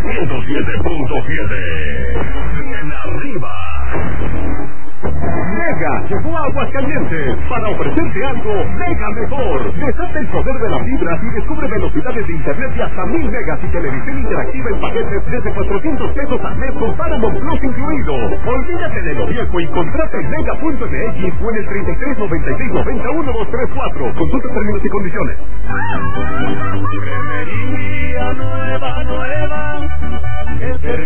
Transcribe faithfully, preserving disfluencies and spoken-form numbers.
ciento siete punto siete. Bien arriba. Mega llegó a Aguascalientes para ofrecerte algo mega mejor. Desata el poder de las fibras y descubre velocidades de internet de hasta mil megas y televisión interactiva en paquetes desde cuatrocientos pesos al mes con Paramount Plus incluido. Olvídate de lo viejo y contrata en mega punto m x o en el treinta y tres noventa y seis noventa uno dos tres cuatro. Consulta términos y condiciones. Cremería nueva, nueva.